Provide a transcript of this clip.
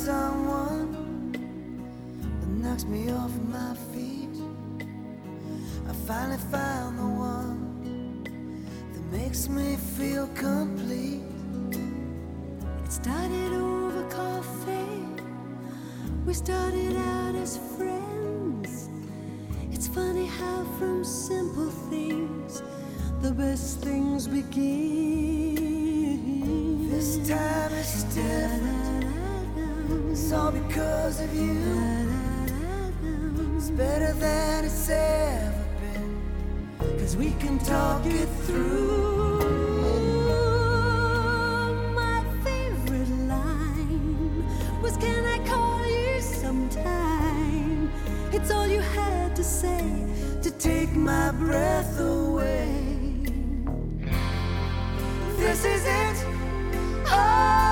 someone that knocks me off my feet. I finally found the one that makes me feel complete. It started over coffee. We started out as friends. It's funny how from simple things the best things begin. This time it's different. It's all because of you. It's better than it's ever been, 'cause we can talk it through. My favorite line was, "Can I call you sometime?" It's all you had to say To take my breath away. This is it. Oh.